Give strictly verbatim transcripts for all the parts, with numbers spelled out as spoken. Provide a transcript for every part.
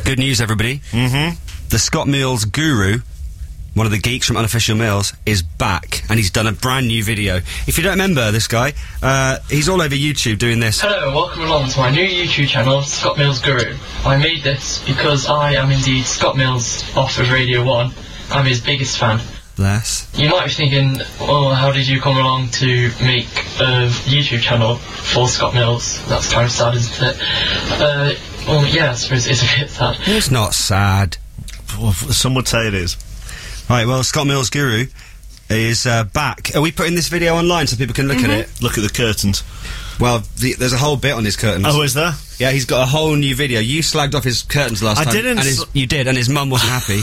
Good news, everybody. Mm-hmm. The Scott Meals guru, one of the geeks from Unofficial Meals, is back, and he's done a brand new video. If you don't remember this guy, uh, he's all over YouTube doing this. Hello, welcome along to my new YouTube channel, Scott Meals Guru. I made this because I am indeed Scott Meals off of Radio one. I'm his biggest fan. Bless. You might be thinking, oh, how did you come along to make a YouTube channel for Scott Meals? That's kind of sad, isn't it? Uh, well, yeah, I suppose it's a bit sad. It's not sad. Well, some would say it is. Right, well, Scott Meals Guru is uh, back. Are we putting this video online so people can look mm-hmm. at it? Look at the curtains. Well, the, there's a whole bit on his curtains. Oh, is there? Yeah, he's got a whole new video. You slagged off his curtains last I time. didn't. And his, you did, and his mum wasn't happy.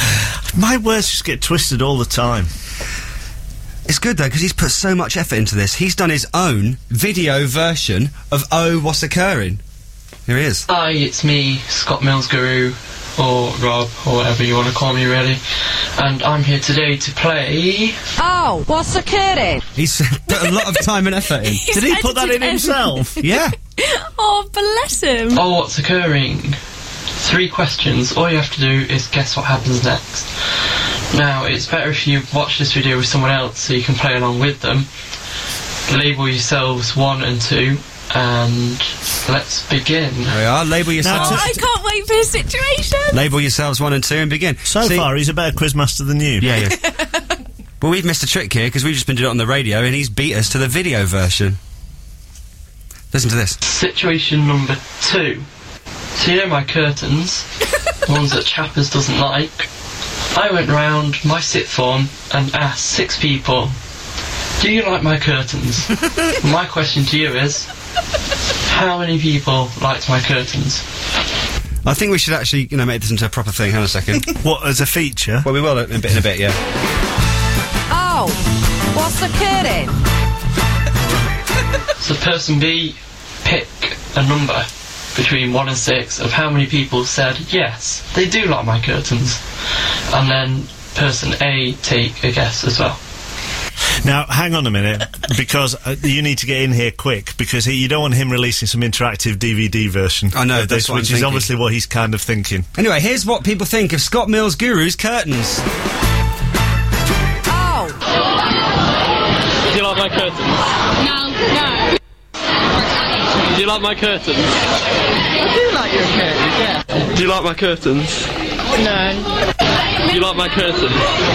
My words just get twisted all the time. It's good, though, because he's put so much effort into this. He's done his own video version of Oh, What's Occurring. Here he is. Hi, it's me, Scott Meals Guru, or Rob, or whatever you want to call me, really. And I'm here today to play... Oh, what's occurring? He's put a lot of time and effort in. Did he put that in himself? Yeah. Oh, bless him. Oh, what's occurring? Three questions. All you have to do is guess what happens next. Now, it's better if you watch this video with someone else so you can play along with them. Label yourselves one and two, and let's begin. There we are. Label yourselves. Oh, I can't wait for his situation. Label yourselves one and two and begin. So See, far, he's a better quizmaster than you. Yeah, yeah. Well, we've missed a trick here because we've just been doing it on the radio and he's beat us to the video version. Listen to this. Situation number two. So you know my curtains, the ones that Chappers doesn't like. I went round my sixth form and asked six people, do you like my curtains? My question to you is, how many people liked my curtains? I think we should actually, you know, make this into a proper thing. Hang on a second. What, as a feature? Well, we will in a bit, in a bit, yeah. Oh, what's occurring? So person B, pick a number between one and six of how many people said, yes, they do like my curtains. And then person A, take a guess as well. Now, hang on a minute, because uh, you need to get in here quick, because he, you don't want him releasing some interactive D V D version. I know, of that's this, what I'm which is thinking. obviously what he's kind of thinking. Anyway, here's what people think of Scott Meals Guru's curtains. Oh. Do you like my curtains? No, no. Do you like my curtains? I do like your curtains, yeah. Do you like my curtains? No. Do you like my curtains?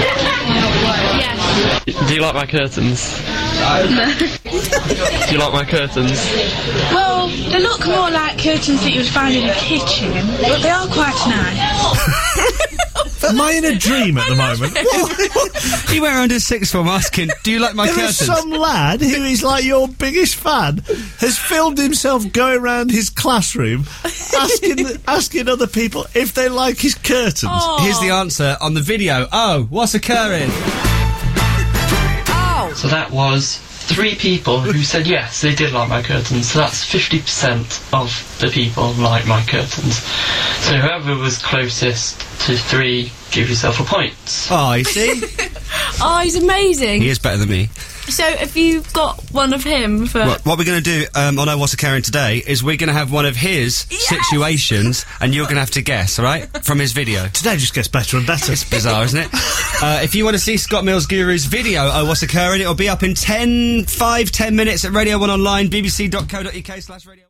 Yes. Do you like my curtains? No. Do you like my curtains? Well, they look more like curtains that you would find in a kitchen, but they are quite nice. Am I in a dream at the moment? He went around his sixth form asking, do you like my There curtains? is some lad who is like your biggest fan has filmed himself going around his classroom asking asking other people if they like his curtains. Oh. Here's the answer on the video. Oh, what's occurring? Oh. So that was three people who said yes, they did like my curtains. So that's fifty percent of the people like my curtains. So whoever was closest to three, give yourself a point. Oh, you see? Oh, he's amazing. He is better than me. So, have you got one of him for... Well, what we're going to do um, on Oh What's Occurring today is we're going to have one of his Yes! situations and you're going to have to guess, all right? From his video. Today just gets better and better. It's bizarre, isn't it? Uh, if you want to see Scott Meals Guru's video, Oh What's Occurring, it'll be up in ten, five, ten minutes at Radio one Online, bbc dot co dot uk slash radio.